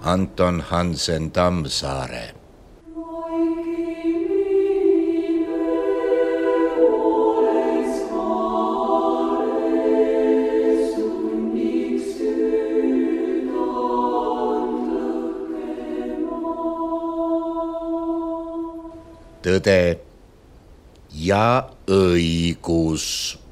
Anton Hansen Tammsaare. Tõde ja õigus.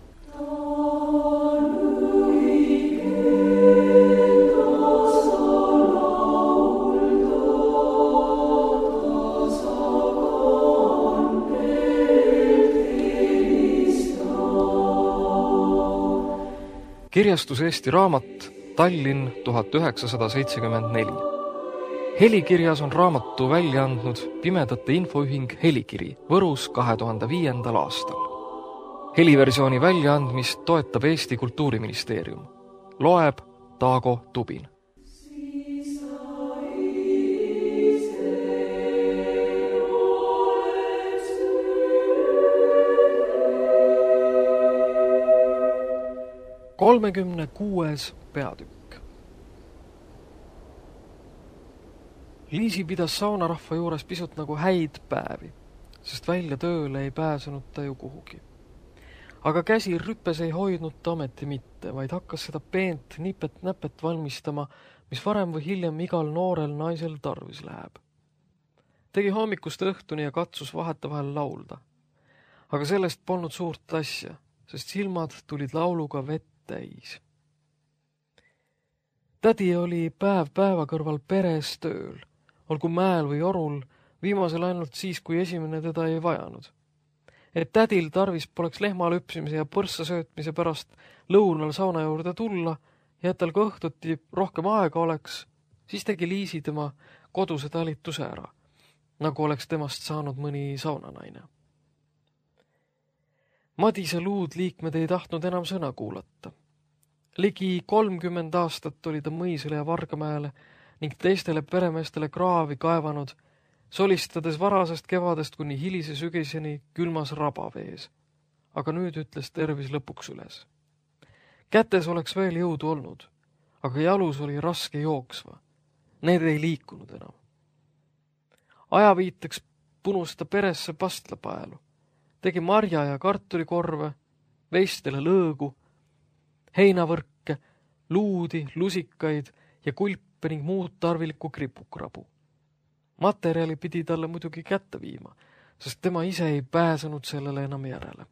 Kirjastus Eesti Raamat, Tallinn 1974. Helikirjas on raamatu välja andnud Pimedate Infoühing Helikiri Võrus 2005. aastal. Heliversiooni väljaandmist toetab Eesti Kultuuriministeerium. Loeb Taago Tubin. Kolmekümne 6. peatükk. Liisi pidas saunarahva juures pisut nagu häid päevi, sest välja tööle ei pääsenud ta ju kuhugi. Aga käsi rüppes ei hoidnud ta ameti mitte, vaid hakkas seda peent nipet-näpet valmistama, mis varem või hiljem igal noorel naisel tarvis läheb. Tegi hommikust õhtuni ja katsus vahetevahel laulda. Aga sellest polnud suurt asja, sest silmad tulid lauluga vett täis. Tädi oli päev päeva kõrval peres tööl, olgu mäel või orul, viimasel ainult siis, kui esimene teda ei vajanud. Et tädil tarvis poleks lehma lüpsimise ja põrssa söötmise pärast lõunal sauna juurde tulla ja et tal ka õhtuti rohkem aega oleks, siis tegi Liisi tema koduse talituse ära, nagu oleks temast saanud mõni saunanaine. Madise luud liikmed ei tahtnud enam sõna kuulata. Ligi 30 aastat oli ta Mõisele ja Vargamäele ning teistele peremeestele kraavi kaevanud, solistades varasest kevadest kuni hilise sügiseni külmas rabavees. Aga nüüd ütles tervis lõpuks üles. Kätes oleks veel jõudu olnud, aga jalus oli raske jooksva. Need ei liikunud enam. Ajaviiteks punus ta peresse pastlapaelu. Tegi marja ja kartulikorve, veistele lõõgu, heinavõrke, luudi, lusikaid ja kulpe ning muud tarvilikku kripukrabu. Materjali pidi talle muidugi kätte viima, sest tema ise ei pääsenud sellele enam järele.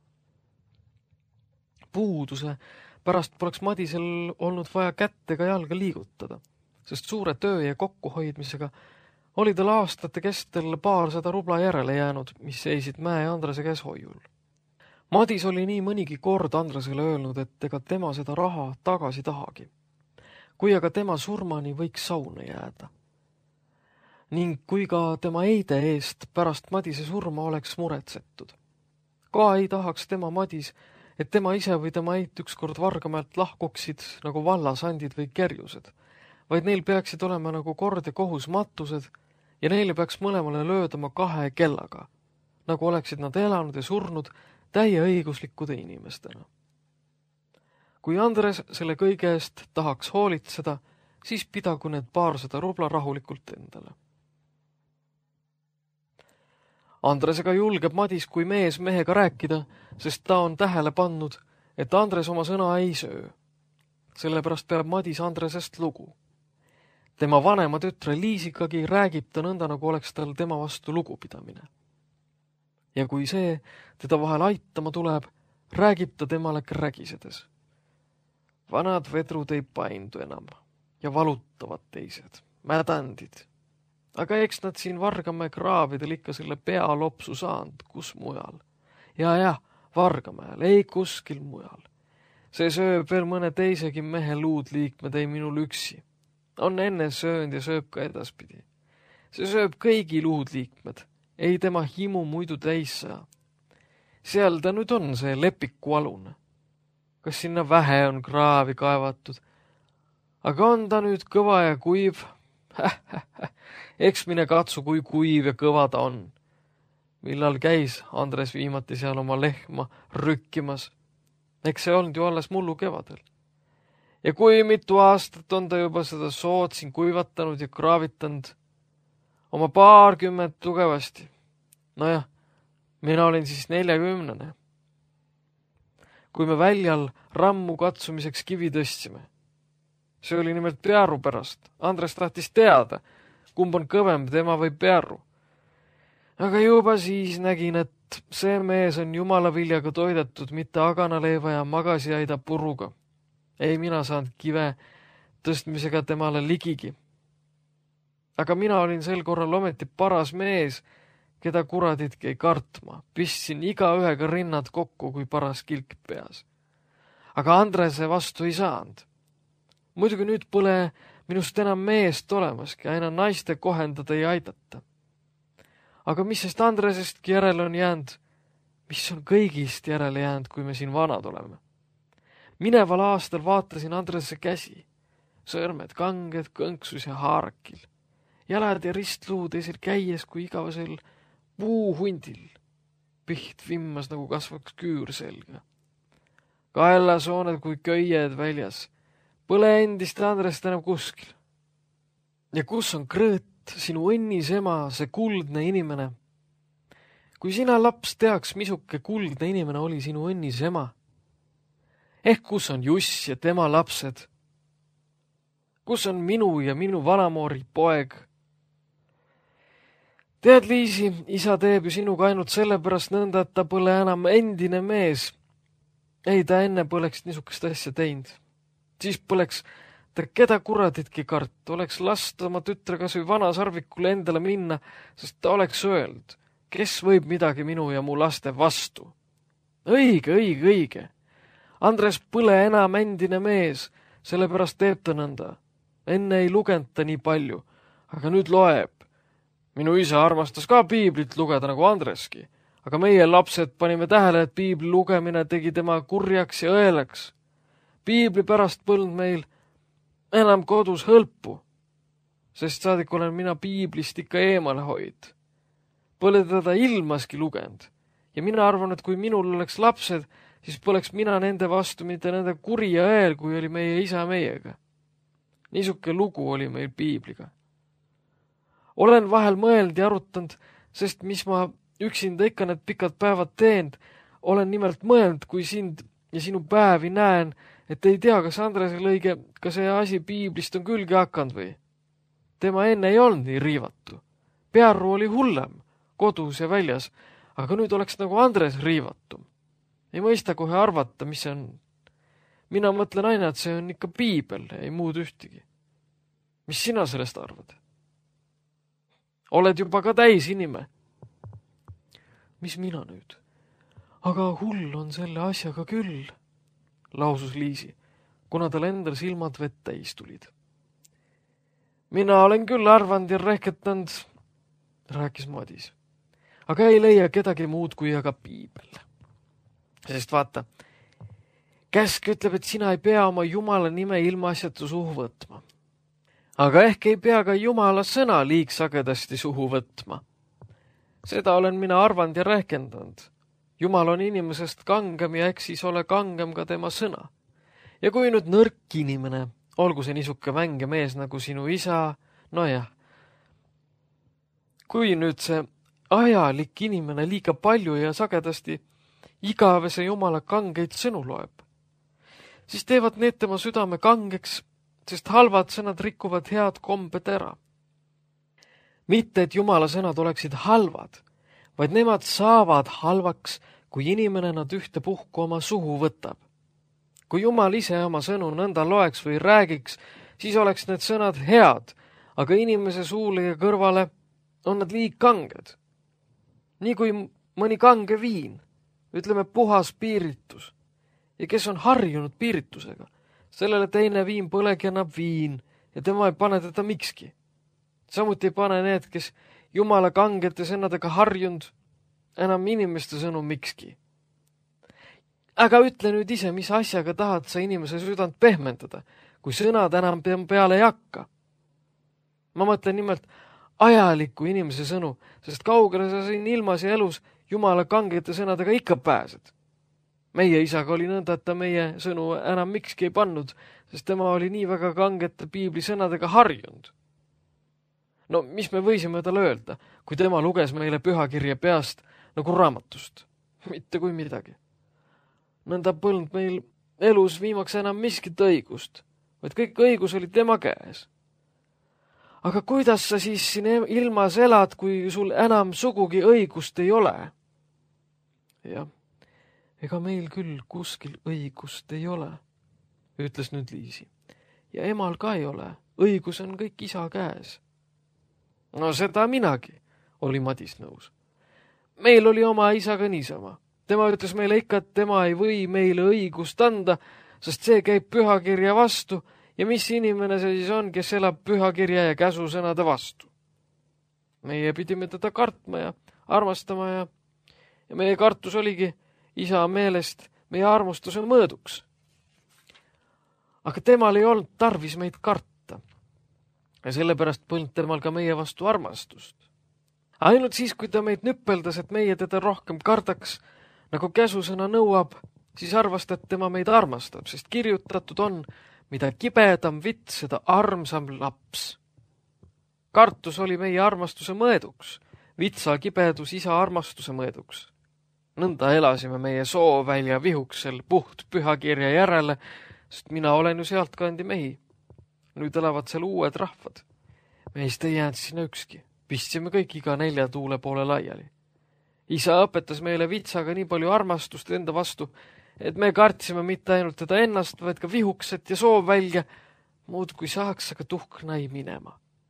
Puuduse pärast poleks Madisel olnud vaja kätt ega jalga liigutada, sest suure töö ja kokkuhoidmisega oli tal aastate kestel 200 rubla järele jäänud, mis seisid Mäe Andrese käes hoiul. Madis oli nii mõnigi kord Andresele öelnud, et ega tema seda raha tagasi tahagi. Kui aga tema surmani võiks sauna jääda. Ning kui ka tema eide eest pärast Madise surma oleks muretsetud. Ka ei tahaks tema Madis, et tema ise või tema eit ükskord Vargamäelt lahkuksid nagu vallasandid või kerjused, vaid neil peaksid olema nagu kord ja kohus matused ja neile peaks mõlemale löödama 2 kellaga, nagu oleksid nad elanud ja surnud täieõiguslikkude inimestena. Kui Andres selle kõige eest tahaks hoolitseda, siis pidagu need 200 rubla rahulikult endale. Andresega julgeb Madis kui mees mehega rääkida, sest ta on tähele pannud, et Andres oma sõna ei söö. Sellepärast peab Madis Andresest lugu. Tema vanema tütre Liisikagi räägib ta nõnda, nagu oleks tal tema vastu lugupidamine. Ja kui see teda vahel aitama tuleb, räägib ta temale krägisedes. Vanad vedrud ei paindu enam ja valutavad teised, mädandid. Aga eks nad siin Vargamäe kraavidel ikka selle pealopsu saanud, kus mujal. Ja, Vargamäel, ei kuskil mujal. See sööb veel mõne teisegi mehe luudliikmed, ei minul üksi. On enne söönd ja sööb ka edaspidi. See sööb kõigi luudliikmed, ei tema himu muidu täis saa. Seal ta nüüd on, see Lepiku alune. Kas sinna vähe on kraavi kaevatud? Aga on ta nüüd kõva ja kuiv? Eks mine katsu, kui kuiv ja kõva ta on. Millal käis Andres viimati seal oma lehma rükkimas? Eks see olnud ju alles mullu kevadel. Ja kui mitu aastat on ta juba seda sood siin kuivatanud ja kraavitanud, oma 20 tugevasti. Nojah, mina olin siis 40. Kui me väljal rammu katsumiseks kivi tõstsime. See oli nimelt Pearu pärast. Andres tahtis teada, kumb on kõvem, tema või Pearu. Aga juba siis nägin, et see mees on jumala viljaga toidetud, mitte aganaleiva ja magasiaida puruga. Ei mina saanud kive tõstmisega temale ligigi. Aga mina olin sel korral ometi paras mees, keda kuraditki ei kartma. Pistsin igaühega rinnad kokku, kui paras kilk peas. Aga Andrese vastu ei saanud. Muidugi nüüd pole minust enam meest olemaski, aina naiste kohendada ei aidata. Aga mis sest Andresestki järele on jäänud? Mis on kõigist järele jäänud, kui me siin vanad oleme? Mineval aastal vaatasin Andrese käsi. Sõrmed kanged, kõnksus ja haarakil. Jalad ja ristluud esil käies kui igavasel puuhundil. Piht vimmas nagu kasvaks küür selga. Kaelasooned kui köied väljas. Põle endist Andrest enam kuskil. Ja kus on Krõõt, sinu õnnis ema, see kuldne inimene? Kui sina laps teaks, misuke kuldne inimene oli sinu õnnis ema? Ehk kus on Juss ja tema lapsed? Kus on minu ja minu vanamoori poeg? Tead, Liisi, isa teeb ju sinuga ainult sellepärast nõnda, et ta pole enam endine mees. Ei, ta enne poleks niisugust asja teinud. Siis poleks ta keda kuraditki kart, oleks last oma tütre kas või vanasarvikule endale minna, sest ta oleks öelnud, kes võib midagi minu ja mu laste vastu. Õige. Andres pole enam endine mees, sellepärast teeb ta nõnda. Enne ei lugenud ta nii palju, aga nüüd loeb. Minu isa armastas ka piiblit lugeda nagu Andreski, aga meie lapsed panime tähele, et piibli lugemine tegi tema kurjaks ja õelaks. Piibli pärast polnud meil enam kodus hõlpu, sest saadik olen mina piiblist ikka eemale hoid. Pole teda ilmaski lugenud ja mina arvan, et kui minul oleks lapsed, siis poleks mina nende vastu mitte nende kuri ja õel, kui oli meie isa meiega. Niisuke lugu oli meil piibliga. Olen vahel mõelnud ja arutanud, sest mis ma üksinda ikka need pikad päevad teend, olen nimelt mõelnud, kui sind ja sinu päevi näen, et ei tea, kas Andrese lõige, ka see asi piiblist on külge hakanud või. Tema enne ei olnud nii riivatu. Pearu oli hullem, kodus ja väljas, aga nüüd oleks nagu Andres riivatum. Ei mõista kohe arvata, mis see on. Mina mõtlen aina, et see on ikka piibel, ei muud ühtegi. Mis sina sellest arvad? Oled juba ka täis inime. Mis mina nüüd? Aga hull on selle asjaga küll, lausus Liisi, kuna tal endal silmad vett täis tulid. Mina olen küll arvanud ja rehketanud, rääkis Madis, aga ei leia kedagi muud kui aga piibel. Sest vaata, käsk ütleb, et sina ei pea oma jumala nime ilmaasjatu suhu võtma. Aga ehk ei pea ka jumala sõna liig sagedasti suhu võtma. Seda olen mina arvanud ja rehkendanud. Jumal on inimesest kangem ja eks siis ole kangem ka tema sõna. Ja kui nüüd nõrk inimene, olgu see niisuke vänge mees nagu sinu isa, nojah. Kui nüüd see ajalik inimene liiga palju ja sagedasti igavese jumala kangeid sõnu loeb, siis teevad need tema südame kangeks, sest halvad sõnad rikuvad head kombed ära. Mitte, et jumala sõnad oleksid halvad, vaid nemad saavad halvaks, kui inimene nad ühtepuhku oma suhu võtab. Kui jumal ise oma sõnu nõnda loeks või räägiks, siis oleks need sõnad head, aga inimese suule ja kõrvale on nad liig kanged. Nii kui mõni kange viin, ütleme puhas piiritus, ja kes on harjunud piiritusega, sellele teine viin põlegi annab viin ja tema ei pane teda mikski. Samuti ei pane need, kes jumala kangete sõnadega harjunud, enam inimeste sõnu mikski. Aga ütle nüüd ise, mis asjaga tahad sa inimese südant pehmendada, kui sõnad enam peale ei hakka. Ma mõtlen nimelt ajaliku inimese sõnu, sest kaugele sa siin ilmas ja elus jumala kangete sõnadega ikka pääsed. Meie isaga oli nõnda, et ta meie sõnu enam mikski ei pannud, sest tema oli nii väga kangete piibli sõnadega harjunud. No mis me võisime talle öelda, kui tema luges meile pühakirja peast nagu raamatust? Mitte kui midagi. Nõnda polnud meil elus viimaks enam miskit õigust, vaid kõik õigus oli tema käes. Aga kuidas sa siis siin ilmas elad, kui sul enam sugugi õigust ei ole? Jah, ega meil küll kuskil õigust ei ole, ütles nüüd Liisi. Ja emal ka ei ole, õigus on kõik isa käes. No seda minagi, oli Madis nõus. Meil oli oma isaga niisama. Tema ütles meile ikka, et tema ei või meile õigust anda, sest see käib pühakirja vastu ja mis inimene see siis on, kes elab pühakirja ja käsusõnade vastu. Meie pidime teda kartma ja armastama ja meie kartus oligi isa meelest meie armustuse mõõduks. Aga temal ei olnud tarvis meid karta ja sellepärast polnud temal ka meie vastu armastust. Ainult siis, kui ta meid nüppeldas, et meie teda rohkem kardaks, nagu käsusõna nõuab, siis arvas ta, et tema meid armastab, sest kirjutatud on, mida kibedam vitt, seda armsam laps. Kartus oli meie armastuse mõõduks, vitsa kibedus isa armastuse mõõduks. Nõnda elasime meie Soovälja vihuksel puht pühakirja järele, sest mina olen ju sealtkandi mehi. Nüüd elavad seal uued rahvad. Meist ei jäänud sinna ükski. Pistsime kõik iga 4 tuule poole laiali. Isa õpetas meile vitsaga nii palju armastust enda vastu, et me kartsime mitte ainult teda ennast, vaid ka vihukset ja Soovälja, muud kui saaks aga tuhknai minema.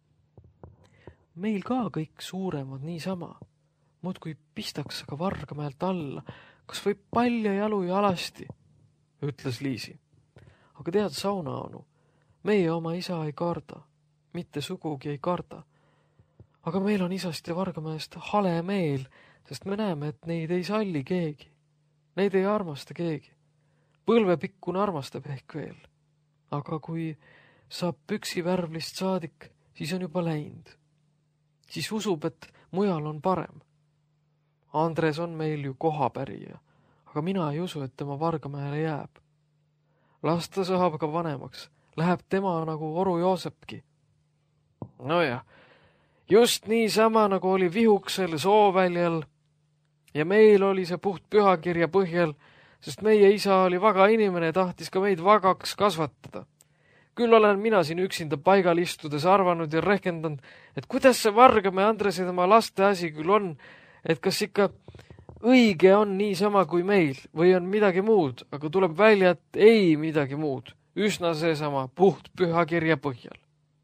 Meil ka kõik suuremad niisama, muud kui pistaks aga Vargamäelt alla, kas või palja jalu ja alasti, ütles Liisi. Aga tead, Saunaonu, meie oma isa ei karda, mitte sugugi ei karda. Aga meil on isast ja Vargamäest hale meel, sest me näeme, et neid ei salli keegi. Neid ei armasta keegi. Põlvepikkune armastab ehk veel. Aga kui saab püksivärvlist saadik, siis on juba läinud. Siis usub, et mujal on parem. Andres on meil ju kohapärija, aga mina ei usu, et tema Vargamäele jääb. Las ta saab ka vanemaks. Läheb tema nagu Oru Joosepki. Nojah. Just nii sama, nagu oli Vihuksel Sooväljal ja meil oli see puht pühakirja põhjal, sest meie isa oli vaga inimene ja tahtis ka meid vagaks kasvatada. Küll olen mina siin üksinda paigal istudes arvanud ja rehkendanud, et kuidas see Vargamäe Andres ja tema laste asi küll on, et kas ikka õige on niisama kui meil või on midagi muud, aga tuleb välja, et ei midagi muud, üsna seesama puht pühakirja põhjal.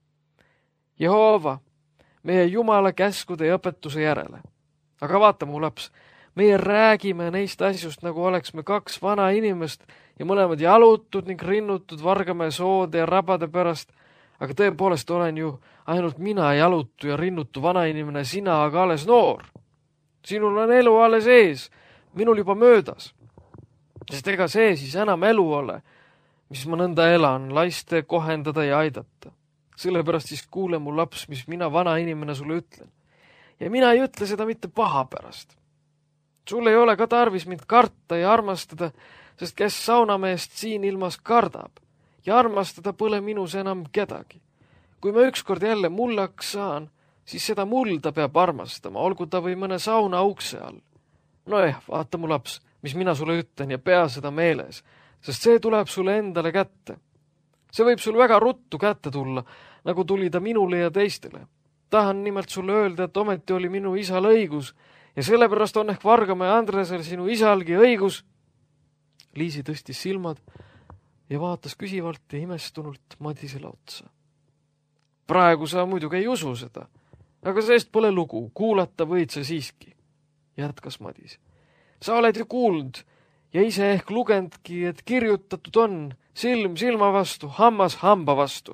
Jehova, meie Jumala käskude ja õpetuse järele. Aga vaata, mu laps, meie räägime neist asjust, nagu oleks me 2 vana inimest ja mõlemad jalutud ning rinnutud Vargamäe soode ja rabade pärast, aga tõepoolest olen ju ainult mina jalutu ja rinnutu vana inimene, sina aga alles noor. Sinul on elu alles ees, minul juba möödas. Sest ega see siis enam elu ole, mis ma nõnda elan, laiste kohendada ja aidata. Sellepärast siis kuule mu laps, mis mina vana inimene sulle ütlen. Ja mina ei ütle seda mitte paha pärast. Sul ei ole ka tarvis mind karta ja armastada, sest kes saunameest siin ilmas kardab ja armastada pole minus enam kedagi. Kui ma ükskord jälle mullaks saan, siis seda mulda peab armastama, olgu ta või mõne sauna ukse all. Vaata mu laps, mis mina sulle ütlen ja pea seda meeles, sest see tuleb sulle endale kätte. See võib sul väga ruttu kätte tulla, nagu tuli ta minule ja teistele. Tahan nimelt sulle öelda, et ometi oli minu isal õigus ja sellepärast on ehk Vargamäe Andresel sinu isalgi õigus. Liisi tõstis silmad ja vaatas küsivalt ja imestunult Madisele otsa. Praegu sa muidugi ei usu seda, aga sellest pole lugu, kuulata võid sa siiski, jätkas Madis. Sa oled ju kuulnud ja ise ehk lugendki, et kirjutatud on silm silma vastu, hammas hamba vastu.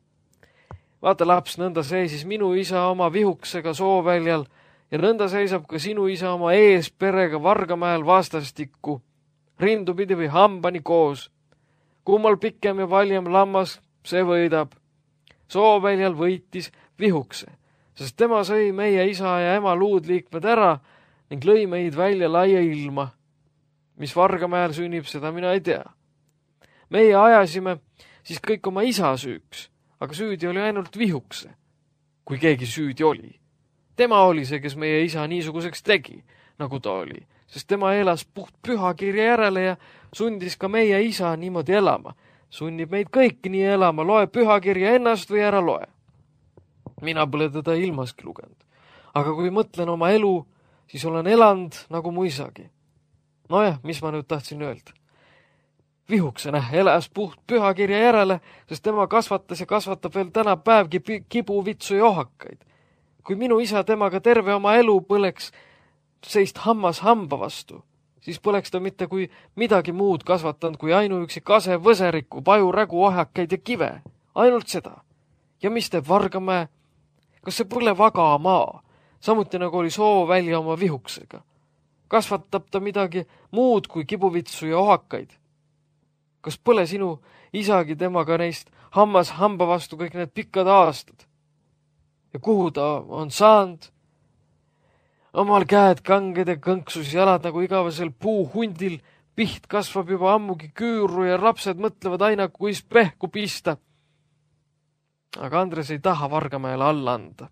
Vaata laps, nõnda seisis minu isa oma Vihuksega Sooväljal ja nõnda seisab ka sinu isa oma eesperega Vargamäel vastastikku, rindupidi või hambani koos. Kummal pikem ja valjem lammas, see võidab. Sooväljal võitis Vihukse, sest tema sõi meie isa ja ema luudliikmed ära ning lõi meid välja laia ilma. Mis Vargamäel sünnib, seda mina ei tea. Meie ajasime siis kõik oma isa süüks, aga süüdi oli ainult Vihukse, kui keegi süüdi oli. Tema oli see, kes meie isa niisuguseks tegi, nagu ta oli, sest tema elas puht pühakirja järele ja sundis ka meie isa niimoodi elama. Sunnib meid kõiki nii elama, loe pühakirja ennast või ära loe. Mina pole teda ilmaski lugenud. Aga kui mõtlen oma elu, siis olen elanud nagu mu isagi. Nojah, mis ma nüüd tahtsin öelda? Vihukse elas puht pühakirja järele, sest tema kasvatas ja kasvatab veel täna päevgi kibuvitsu ja ohakaid. Kui minu isa temaga terve oma elu põleks seist hammas hamba vastu, siis põleks ta mitte kui midagi muud kasvatanud kui ainuüksi kase, võseriku, pajurägu, ohakaid ja kive. Ainult seda. Ja mis teeb Vargamäe? Kas see pole vaga maa? Samuti nagu oli soo välja oma Vihuksega. Kasvatab ta midagi muud kui kibuvitsu ja ohakaid? Kas pole sinu isagi temaga neist hammas hamba vastu kõik need pikkad aastad? Ja kuhu ta on saanud? Omal käed kanged ja kõnksus jalad nagu igavesel puuhundil, piht kasvab juba ammugi küüru ja lapsed mõtlevad aina, kuis pehku pista. Aga Andres ei taha Vargamäele alla anda.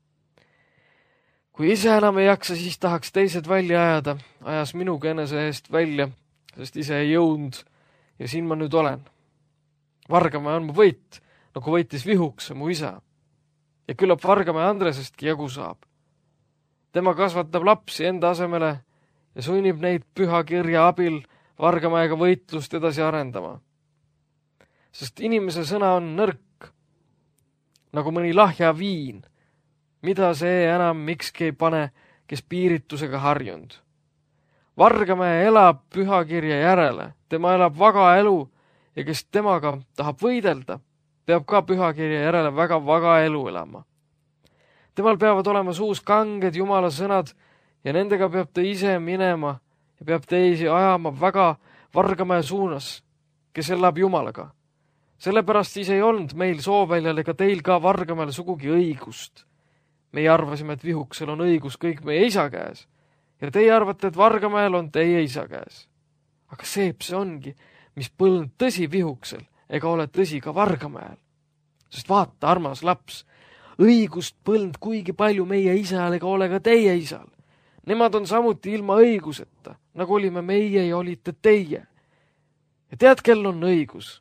Kui ise enam ei jaksa, siis tahaks teised välja ajada. Ajas minuga enese eest välja, sest ise ei jõudnud ja siin ma nüüd olen. Vargamäe on mu võit, nagu võitis Vihukse, mu isa. Ja küllap Vargamäe Andresestki jagu saab. Tema kasvatab lapsi enda asemele ja sunnib neid pühakirja abil Vargamäega võitlust edasi arendama. Sest inimese sõna on nõrk, nagu mõni lahja viin, mida see enam mikski ei pane, kes piiritusega harjunud. Vargamäe elab pühakirja järele, tema elab vaga elu ja kes temaga tahab võidelda, peab ka pühakirja järele väga vaga elu elama. Temal peavad olema suus kanged jumala sõnad ja nendega peab ta ise minema ja peab teisi ajama väga Vargamäe suunas, kes elab jumalaga. Sellepärast siis ei olnud meil Sooväljal ega teil ka Vargamäel sugugi õigust. Meie arvasime, et Vihuksel on õigus kõik meie isa käes ja teie arvate, et Vargamäel on teie isa käes. Aga see ongi, mis põlnud tõsi Vihuksel ega ole tõsi ka Vargamäel. Sest vaata, armas laps, õigust põlnud kuigi palju meie isal ega ole ka teie isal. Nemad on samuti ilma õiguseta, nagu olime meie ja olite teie. Ja tead, kel on õigus?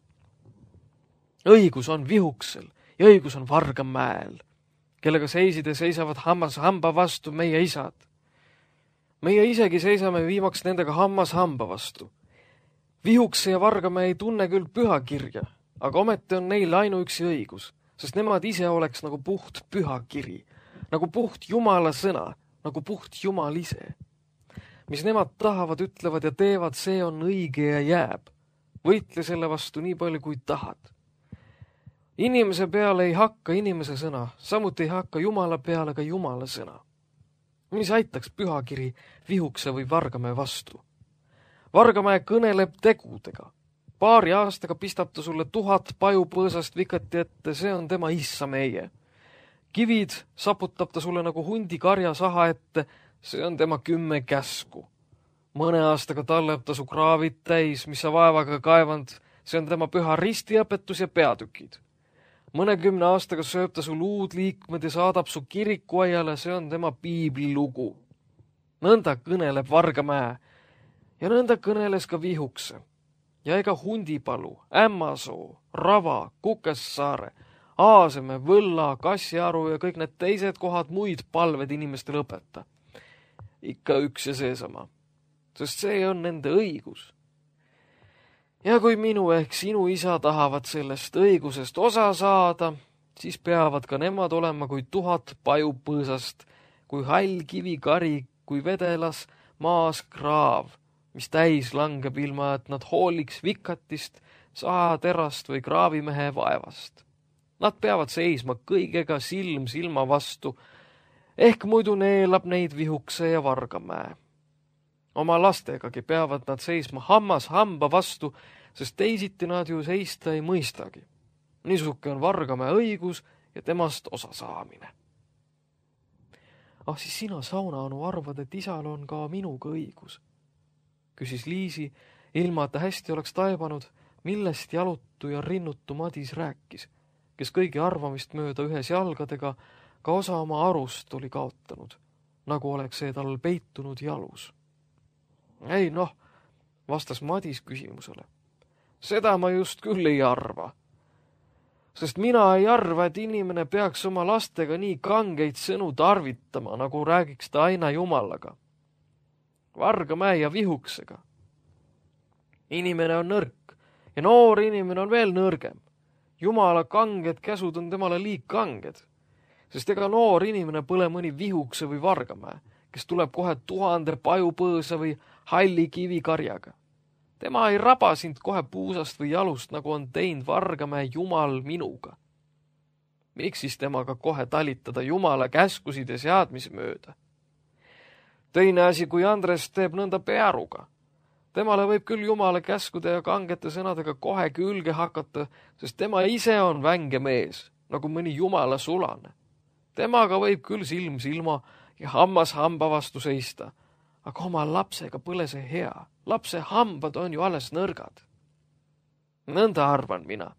Õigus on Vihuksel ja õigus on Vargamäel, kellega seisid ja seisavad hammas hamba vastu meie isad. Meie isegi seisame viimaks nendega hammas hamba vastu. Vihukse ja Vargamäe ei tunne küll pühakirja, aga ometi on neil ainuüksi õigus, sest nemad ise oleks nagu puht pühakiri, nagu puht jumala sõna, nagu puht jumal ise. Mis nemad tahavad, ütlevad ja teevad, see on õige ja jääb. Võitle selle vastu nii palju, kui tahad. Inimese peale ei hakka inimese sõna, samuti ei hakka jumala peale ka jumala sõna. Mis aitaks pühakiri Vihukse või Vargamäe vastu? Vargamäe kõneleb tegudega. 2 aastaga pistab ta sulle 1000 pajupõõsast vikati ette, see on tema issa meie. Kivid saputab ta sulle nagu hundi karja saha ette, see on tema 10 käsku. Mõne aastaga talleb ta su kraavid täis, mis sa vaevaga kaevand, see on tema püha ristiõpetus ja peatükid. Mõne 10 aastaga sööb ta su luudliikmed ja saadab su kirikuaiale, see on tema piiblilugu. Nõnda kõneleb Vargamäe ja nõnda kõneles ka Vihukse. Ja ega Hundipalu, Ämmasoo, Rava, Kukessaare, Aaseme, Võlla, Kassiaru ja kõik need teised kohad muid palved inimestele õpeta. Ikka üks ja seesama, sest see on nende õigus. Ja kui minu ehk sinu isa tahavad sellest õigusest osa saada, siis peavad ka nemad olema kui 1000 pajupõõsast, kui hall kivikari, kui vedelas maas kraav, mis täis langeb ilma, et nad hooliks vikatist, sahaterast või kraavimehe vaevast. Nad peavad seisma kõigega silm silma vastu, ehk muidu neelab neid Vihukse ja Vargamäe. Oma lastegagi peavad nad seisma hammas hamba vastu, sest teisiti nad ju seista ei mõistagi. Niisuke on Vargamäe õigus ja temast osa saamine. Siis sina, Saunaonu, arvad, et isal on ka minuga õigus. küsis Liisi, ilma et ta hästi oleks taibanud, millest jalutu ja rinnutu Madis rääkis, kes kõigi arvamist mööda ühes jalgadega ka osa oma arust oli kaotanud, nagu oleks see tal peitunud jalus. Ei noh, vastas Madis küsimusele. Seda ma just küll ei arva. Sest mina ei arva, et inimene peaks oma lastega nii kangeid sõnu tarvitama, nagu räägiks ta aina jumalaga, Vargamäe ja Vihuksega. Inimene on nõrk ja noor inimene on veel nõrgem. Jumala kanged käsud on temale liig kanged, sest ega noor inimene pole mõni Vihukse või Vargamäe, kes tuleb kohe 1000 pajupõõsa või halli kivikarjaga. Tema ei raba sind kohe puusast või jalust, nagu on teinud Vargamäe Jumal minuga. Miks siis temaga kohe talitada Jumala käskusid ja seadmise mööda? Teine asi, kui Andres teeb nõnda Pearuga. Temale võib küll Jumala käskude ja kangete sõnadega kohe külge hakata, sest tema ise on vänge mees, nagu mõni Jumala sulane. Temaga võib küll silm silma ja hammas hamba vastu seista, aga oma lapsega pole see hea. Lapse hambad on ju alles nõrgad. Nõnda arvan mina.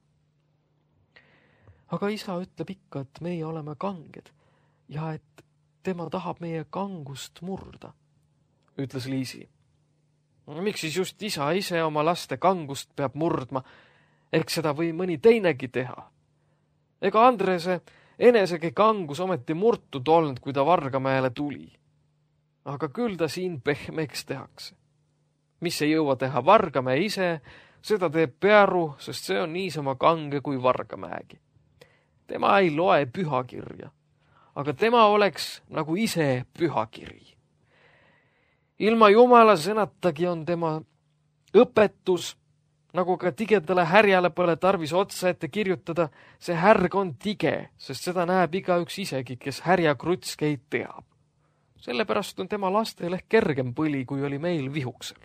Aga isa ütleb ikka, et meie oleme kanged ja et tema tahab meie kangust murda, ütles Liisi. Miks siis just isa ise oma laste kangust peab murdma? Eks seda või mõni teinegi teha. Ega Andrese enesegi kangus ometi murtud olnud, kui ta Vargamäele tuli. Aga küll ta siin pehmeks tehakse. Mis ei jõua teha Vargamäe ise, seda teeb Pearu, sest see on niisama kange kui Vargamäegi. Tema ei loe pühakirja, aga tema oleks nagu ise pühakiri. Ilma Jumala sõnatagi on tema õpetus, nagu ka tigedale härjale pole tarvis otsa ette kirjutada, see härg on tige, sest seda näeb igaüks isegi, kes härjakrutskeid teab. Sellepärast on tema lastel ehk kergem põli, kui oli meil Vihuksel.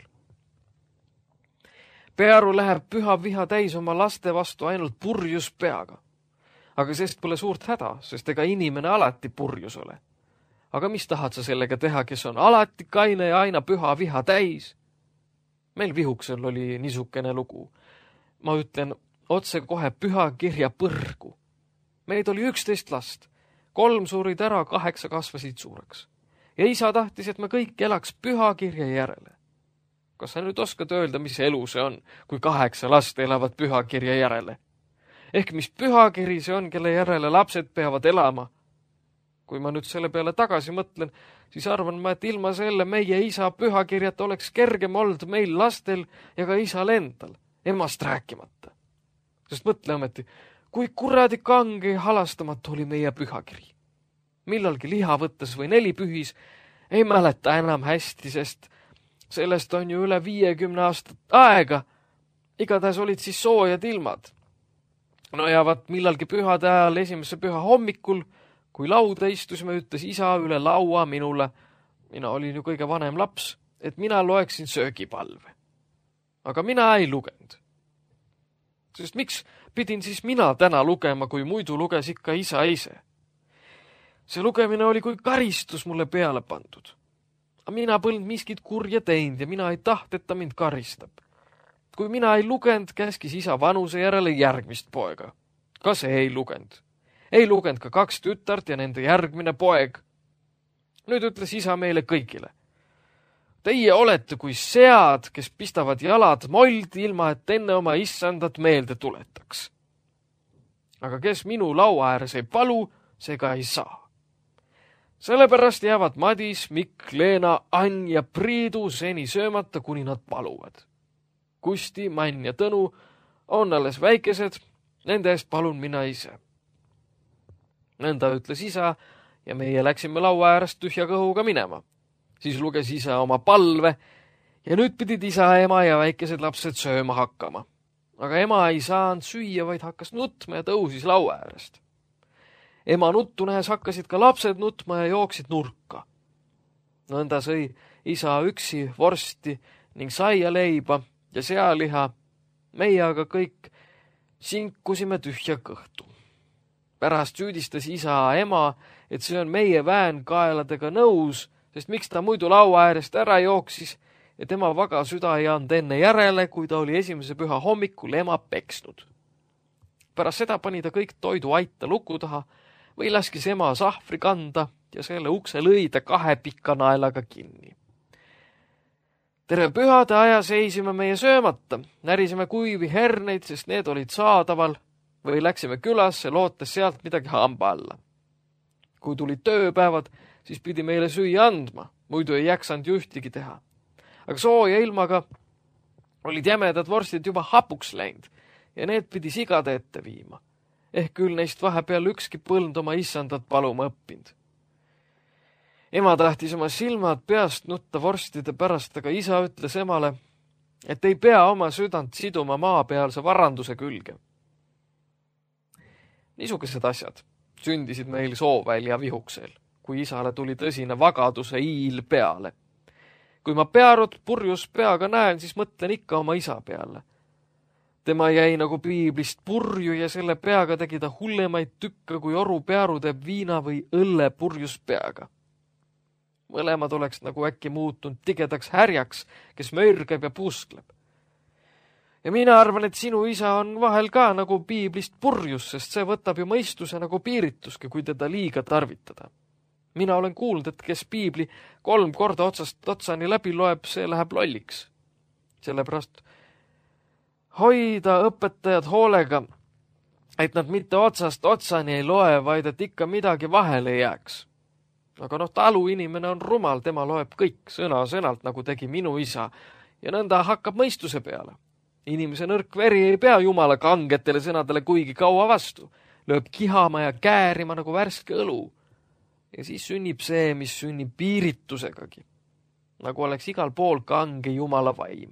Pearu läheb püha viha täis oma laste vastu ainult purjus peaga. Aga sest pole suurt häda, sest ega inimene alati purjus ole. Aga mis tahad sa sellega teha, kes on alati kaine ja aina püha viha täis? Meil Vihuksel oli niisukene lugu. Ma ütlen otse kohe pühakirja põrgu. Meid oli 11 last. 3 surid ära, 8 kasvasid suureks. Ja isa tahtis, et me kõik elaks pühakirja järele. Kas sa nüüd oskad öelda, mis elu see on, kui 8 last elavad pühakirja järele? Ehk mis pühakiri see on, kelle järele lapsed peavad elama? Kui ma nüüd selle peale tagasi mõtlen, siis arvan ma, et ilma selle meie isa pühakirjata oleks kergem olnud meil lastel ja ka isal endal, emast rääkimata. Sest mõtle ometi, kui kuradi kange ja halastamatu oli meie pühakiri. Millalgi liha võttes või 4 pühis, ei mäleta enam hästi, sest sellest on ju üle 50 aastat aega. Igatahes olid siis soojad ilmad. No ja vaat millalgi pühade ajal esimese püha hommikul, kui lauda istusime, ütles isa üle laua minule, mina olin ju kõige vanem laps, et mina loeksin söögipalve. Aga mina ei lugenud. Sest miks pidin siis mina täna lugema, kui muidu luges ikka isa ise? See lugemine oli kui karistus mulle peale pandud. Aga mina polnud miskit kurja teinud ja mina ei taht, et ta mind karistab. Kui mina ei lugenud, käskis isa vanuse järele järgmist poega. Ka see ei lugenud. Ei lugenud ka 2 tütart ja nende järgmine poeg. Nüüd ütles isa meile kõigile. Teie olete kui sead, kes pistavad jalad moldi, ilma et enne oma issandat meelde tuletaks. Aga kes minu laua ääres ei palu, see ka ei saa. Sellepärast jäävad Madis, Mikk, Leena, Ann ja Priidu seni söömata, kuni nad paluvad. Kusti, Mann ja Tõnu on alles väikesed, nende eest palun mina ise. Nõnda ütles isa ja meie läksime laua äärest tühja kõhuga minema. Siis luges isa oma palve ja nüüd pidid isa, ema ja väikesed lapsed sööma hakkama. Aga ema ei saanud süüa, vaid hakkas nutma ja tõusis laua äärest. Ema nuttu nähes hakkasid ka lapsed nutma ja jooksid nurka. Nõnda sõi isa üksi vorsti ning saialeiba ja sealiha. Meie aga kõik sinkusime tühja kõhtu. Pärast süüdistas isa ema, et see on meie väänkaeladega nõus, sest miks ta muidu laua äärest ära jooksis ja tema vaga süda ei anda enne järele, kui ta oli esimese püha hommikul ema peksnud. Pärast seda pani ta kõik toidu aita luku taha või laskis ema sahvri kanda ja selle ukse lõi ta 2 pika naelaga kinni. Terve pühade aja seisime meie söömata, närisime kuivi herneid, sest need olid saadaval, või läksime külasse, lootes sealt midagi hamba alla. Kui tulid tööpäevad, siis pidi meile süüa andma, muidu ei jaksanud ju ühtegi teha. Aga sooja ilmaga olid jämedad vorstid juba hapuks läinud ja need pidi sigade ette viima. Ehk küll neist vahepeal ükski põlnd oma issandat paluma õppinud. Ema tahtis oma silmad peast nutta vorstide pärast, aga isa ütles emale, et ei pea oma südant siduma maapealse varanduse külge. Niisugused asjad sündisid meil Soovälja vihuksel, kui isale tuli tõsine vagaduse iil peale. Kui ma pearut purjus peaga näen, siis mõtlen ikka oma isa peale. Tema jäi nagu piiblist purju ja selle peaga tegi ta hullemaid tükke, kui oru pearu teeb viina või õlle purjus peaga. Mõlemad oleks nagu äkki muutunud tigedaks härjaks, kes mörgeb ja puskleb. Ja mina arvan, et sinu isa on vahel ka nagu piiblist purjus, sest see võtab ju mõistuse nagu piirituski, kui teda liiga tarvitada. Mina olen kuulnud, et kes piibli 3 korda otsast otsani läbi loeb, see läheb lolliks. Sellepärast hoida õpetajad hoolega, et nad mitte otsast otsani ei loe, vaid et ikka midagi vahele jääks. Aga taluinimene on rumal, tema loeb kõik sõna-sõnalt, nagu tegi minu isa, ja nõnda hakkab mõistuse peale. Inimese nõrk veri ei pea jumala kangetele sõnadele kuigi kaua vastu, lööb kihama ja käärima nagu värske õlu. Ja siis sünnib see, mis sünnib piiritusegagi, nagu oleks igal pool kange jumala vaim.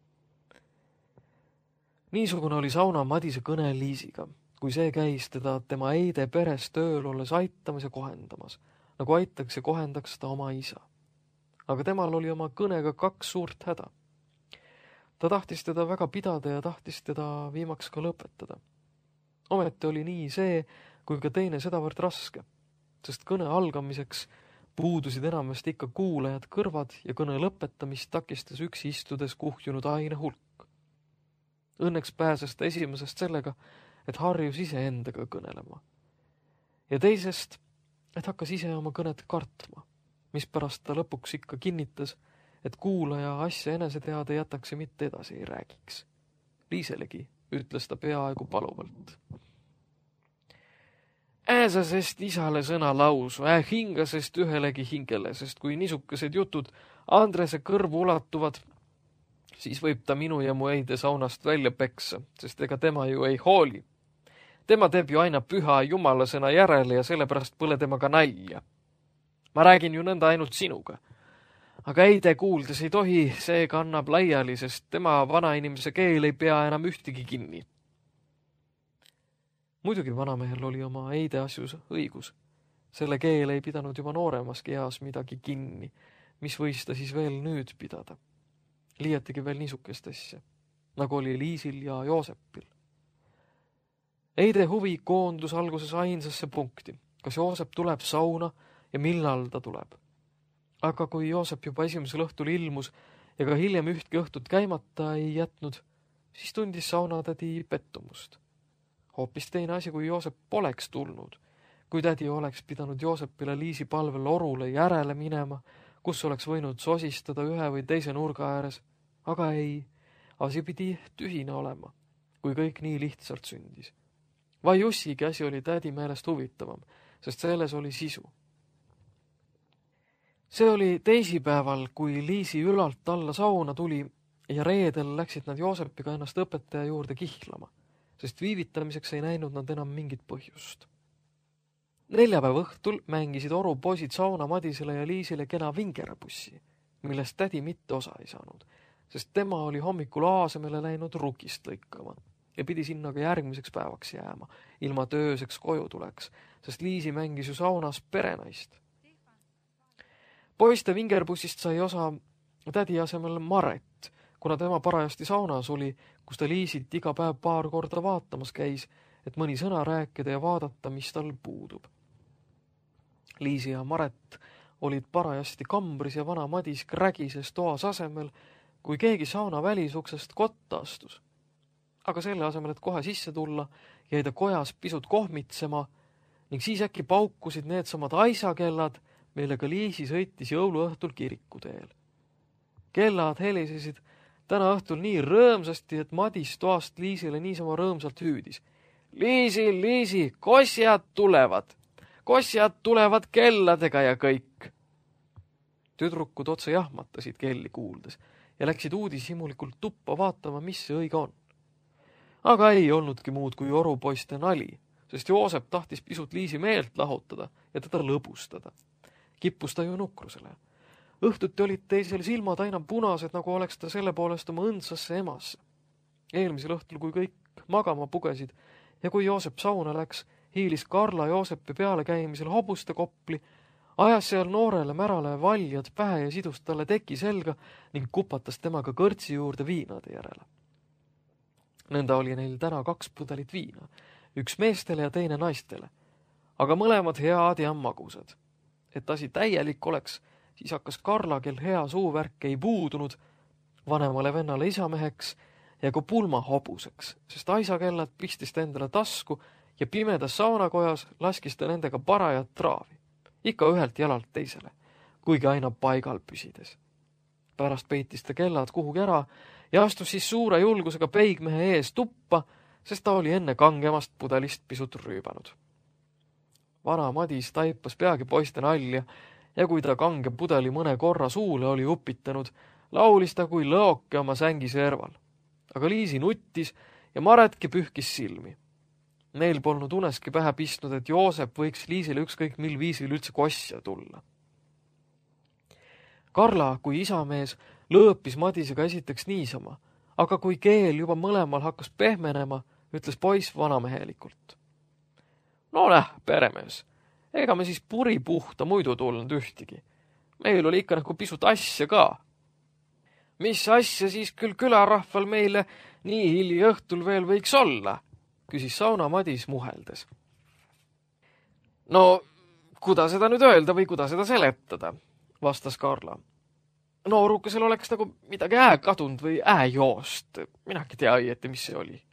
Niisugune oli sauna Madise kõne Liisiga, kui see käis teda tema eide peres tööl olles aitamas ja kohendamas, nagu aitaks ja kohendaks ta oma isa. Aga temal oli oma kõnega 2 suurt häda. Ta tahtis teda väga pidada ja tahtis teda viimaks ka lõpetada. Ometi oli nii see, kui ka teine sedavõrd raske, sest kõne algamiseks puudusid enamasti ikka kuulajad kõrvad ja kõne lõpetamist takistas üksi istudes kuhjunud aine hulk. Õnneks pääses ta esimesest sellega, et harjus ise endaga kõnelema. Ja teisest, et hakkas ise oma kõnet kartma, mispärast ta lõpuks ikka kinnitas, et kuulaja asja eneseteada jätaks ja mitte edasi ei räägiks. Liiselegi ütles ta peaaegu paluvalt. Ääsasest isale sõna lausu, hingasest ühelegi hingele, sest kui niisugused jutud Andrese kõrvu ulatuvad, siis võib ta minu ja mu eide saunast välja peksa, sest ega tema ju ei hooli. Tema teeb ju aina püha jumalasõna järele ja sellepärast põle temaga nalja. Ma räägin ju nõnda ainult sinuga. Aga eide kuuldes ei tohi, see kannab laiali, sest tema vanainimese keel ei pea enam ühtegi kinni. Muidugi vanamehel oli oma eide asjus õigus. Selle keel ei pidanud juba nooremaski eas midagi kinni, mis võis ta siis veel nüüd pidada. Liiatigi veel niisugust asja, nagu oli Liisil ja Joosepil. Eide huvi koondus alguses ainsasse punkti, kas Joosep tuleb sauna ja millal ta tuleb. Aga kui Joosep juba esimesel õhtul ilmus ja ka hiljem ühtki õhtut käimata ei jätnud, siis tundis saunatädi pettumust. Hoopis teine asi, kui Joosep poleks tulnud, kui tädi oleks pidanud Joosepile Liisi palvel orule järele minema, kus oleks võinud sosistada ühe või teise nurga ääres, aga ei, asi pidi tühine olema, kui kõik nii lihtsalt sündis. Vai Jussigi asi oli tädi meelest huvitavam, sest selles oli sisu. See oli teisipäeval, kui Liisi ülalt alla sauna tuli ja reedel läksid nad Joosepiga ennast õpetaja juurde kihlama, sest viivitamiseks ei näinud nad enam mingit põhjust. Neljapäeva õhtul mängisid oru poisid sauna Madisele ja Liisile kena vingerapussi, millest tädi mitte osa ei saanud, sest tema oli hommikul aasemele läinud rukist lõikama ja pidi sinna ka järgmiseks päevaks jääma, ilma tööseks koju tuleks, sest Liisi mängis ju saunas perenaist. Poiste vingerbussist sai osa tädi asemel Maret, kuna tema parajasti saunas oli, kus ta Liisit iga päev 2 korda vaatamas käis, et mõni sõna rääkida ja vaadata, mis tal puudub. Liisi ja Maret olid parajasti kambris ja vana Madis krägises toas asemel kui keegi sauna välisuksest kotta astus. Aga selle asemel, et kohe sisse tulla, jäi ta kojas pisut kohmitsema ning siis äkki paukusid needsamad aisakellad, millega Liisi sõitis jõuluõhtul kirikuteel. Kellad helisesid täna õhtul nii rõõmsasti, et Madis toast Liisile niisama rõõmsalt hüüdis. Liisi, kosjad tulevad kelladega ja kõik. Tüdrukud otse jahmatasid kelli kuuldes ja läksid uudishimulikult tuppa vaatama, mis see õige on. Aga ei olnudki muud kui orupoiste nali, sest Joosep tahtis pisut Liisi meelt lahutada ja teda lõbustada. Kippus ta ju nukrusele. Õhtuti olid teisel silmad aina punased, nagu oleks ta selle poolest oma õndsasse emasse. Eelmisel õhtul, kui kõik magama pugesid ja kui Joosep sauna läks, hiilis Karla Joosepi peale käimisel hobuste kopli, ajas seal noorele märale valjad pähe ja sidus talle teki selga ning kupatas temaga kõrtsi juurde viinade järele. Nõnda oli neil täna 2 pudelit viina, üks meestele ja teine naistele, aga mõlemad head ja magusad. Et asi täielik oleks, siis hakkas Karla, kel hea suuvärk ei puudunud, vanemale vennale isameheks ja ka pulma hobuseks, sest aisakellad pistis ta endale tasku ja pimedas saunakojas laskis ta nendega parajat traavi, ikka ühelt jalalt teisele, kuigi aina paigal püsides. Pärast peitis ta kellad kuhugi ära ja astus siis suure julgusega peigmehe ees tuppa, sest ta oli enne kangemast pudelist pisut rüübanud. Vana Madis taipas peagi poiste nalja ja kui ta kange pudeli mõne korra suule oli upitanud, laulis ta kui lõoke oma sängi serval. Aga Liisi nuttis ja Maretki pühkis silmi. Neil polnud uneski pähe pistnud, et Joosep võiks Liisile ükskõik mil viisil üldse kosja tulla. Karla kui isamees lõõpis Madisega esiteks niisama, aga kui keel juba mõlemal hakkas pehmenema, ütles poiss vanamehelikult. No peremees, ega me siis puri puhta muidu tulnud ühtigi. Meil oli ikka nagu pisut asja ka. Mis asja siis küll külarahval meile nii hili õhtul veel võiks olla, küsis sauna Madis muheldes. No, kuda seda nüüd öelda või kuda seda seletada, vastas Karla. Noorukesel oleks nagu midagi kadunud või joost. Minagi tea õieti, mis see oli.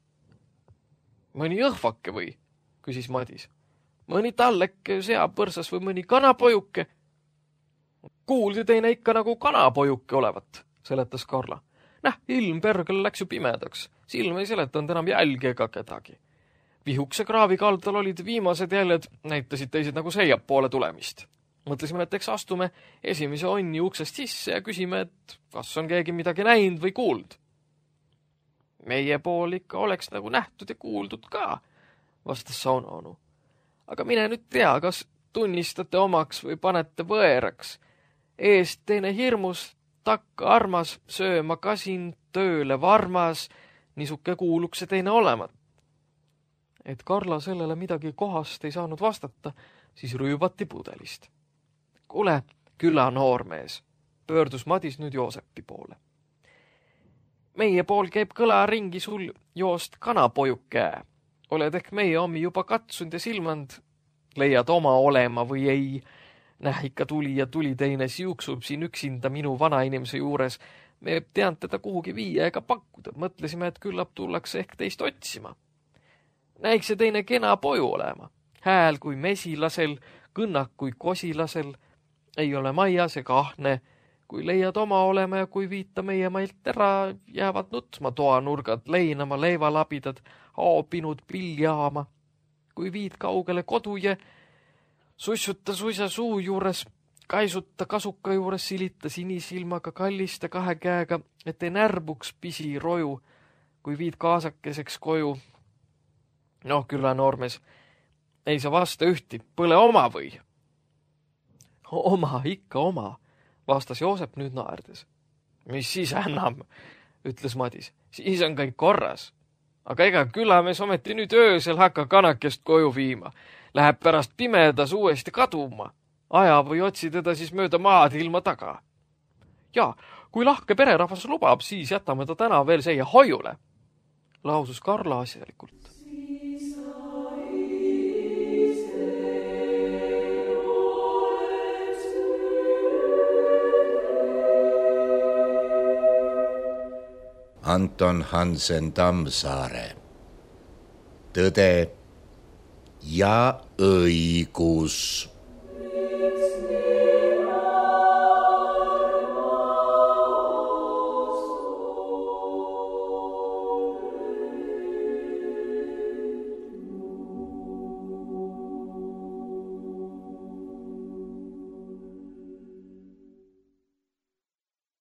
Mõni õhvake või, küsis Madis. Mõni talleke seapõrsas või mõni kanapojuke. Kuuldi teine ikka nagu kanapojuke olevat, seletas Karla. Ilm pergel läks ju pimedaks. Silm ei seletanud enam jälgi ega kedagi. Vihukse kraavi kaldal olid viimased jäljed, näitasid teised nagu seiab poole tulemist. Mõtlesime, et eks astume esimese onni uksest sisse ja küsime, et kas on keegi midagi näinud või kuuld. Meie pool ikka oleks nagu nähtud ja kuuldud ka, vastas saunaonu. Aga mine nüüd tea, kas tunnistate omaks või panete võeraks. Eest teine hirmus, takka armas, sööma kasin, tööle varmas, niisuke kuuluks see teine olemat. Et Karla sellele midagi kohast ei saanud vastata, siis rüübati pudelist. Kuule, küla noormees, pöördus Madis nüüd Joosepi poole. Meie pool käib kõla ringi sul joost kanapojuk käe. Oled ehk meie omi juba katsund ja silmand, leiad oma olema või ei. Ikka tuli ja tuli teine siuksub siin üksinda minu vanainimese juures. Me tean teda kuhugi viia ega pakkuda. Mõtlesime, et küllap tullakse ehk teist otsima. Näiks see teine kena poju olema. Hääl kui mesilasel, kõnnak kui kosilasel. Ei ole maias ega ahne. Kui leiad oma olema ja kui viita meie mailt ära, jäävad nutma toanurgad, leinama leivalabidad, hoopinud piljaama. Kui viid kaugele kodu ja sussuta suisa suu juures, kaisuta kasuka juures, silita sinisilmaga kalliste 2 käega, et ei närbuks pisi roju, kui viid kaasakeseks koju. Noh, külla noormees, ei sa vasta ühti, põle oma või? Oma, ikka oma, vastas Joosep nüüd naerdes. Mis siis enam, ütles Madis, siis on kõik korras. Aga ega külamees ometi nüüd öösel hakka kanakest koju viima. Läheb pärast pimedas uuesti kaduma. Aja või otsi teda siis mööda maad ilma taga. Ja, kui lahke pererahvas lubab, siis jätame ta täna veel seia hoiule, lausus Karla asjalikult. Anton Hansen Tammsaare. Tõde ja õigus.